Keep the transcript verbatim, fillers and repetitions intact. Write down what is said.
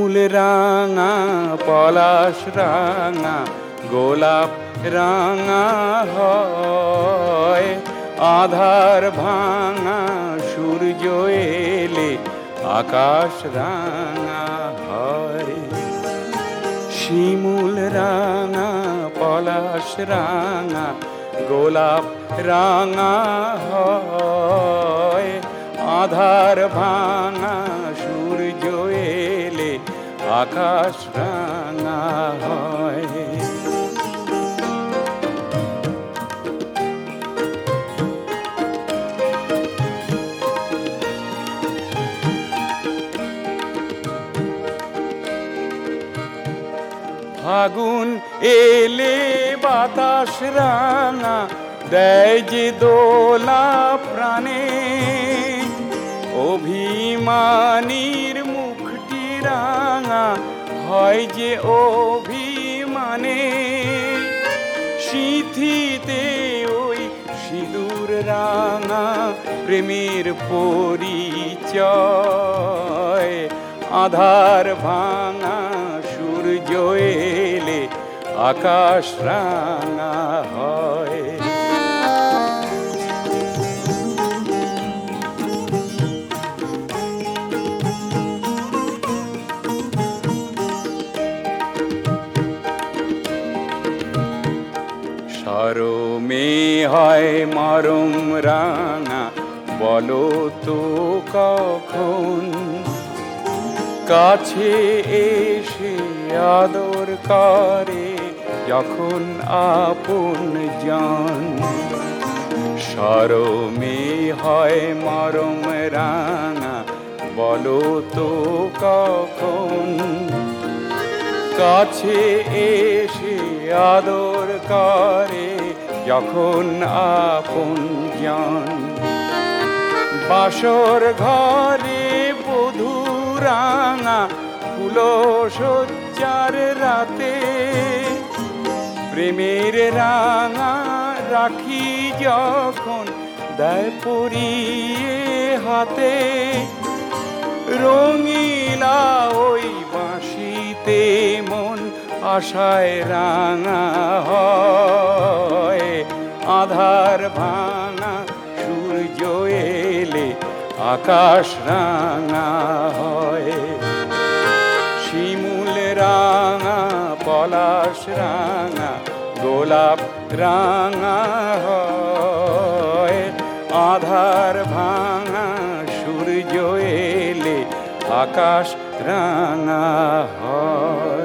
শিমুল রাঙা পলাশ রাঙা গোলাপ রাঙা হয়, আধার ভাঙা সূর্য এলে আকাশ রাঙা হয়। শিমুল রাঙা পলাশ রাঙা গোলাপ রাঙা হয়, আধার ভাঙা সূর্য এলে আকাশ রাঙা হয়। ফাগুন এলে বাতাস রাঙা দেয় যে দোলা প্রাণে, অভিমানীর মুখটি রাঙা হয় যে অভিমানে। সিঁথিতে ওই সিঁদুর রাঙা প্রেমের পরিচয়, আধার ভাঙা সূর্য এলে আকাশ রাঙা হয়। শরমে হয় মরম রাঙা বলো তো কখন, কাছে এসে আদর করে যখন আপন জন। শরমে হয় মরম রাঙা বলো তো কখন, কাছে এসে আদর করে যখন আপন জন। বাসর ঘরে বধূ রাঙা ফুলো সজ্জার রাতে, প্রেমের রাঙা রাখি যখন দেয় পরিয়ে হাতে, রঙিলা ওই বাঁশিতে মন আশায় রাঙা হয়, আধার ভাঙা সূর্য এলে আকাশ রাঙা হয়। শিমুল রাঙা পলাশ রাঙা গোলাপ রাঙা হয়, আধার ভাঙা সূর্য এলে আকাশ রাঙা হয়।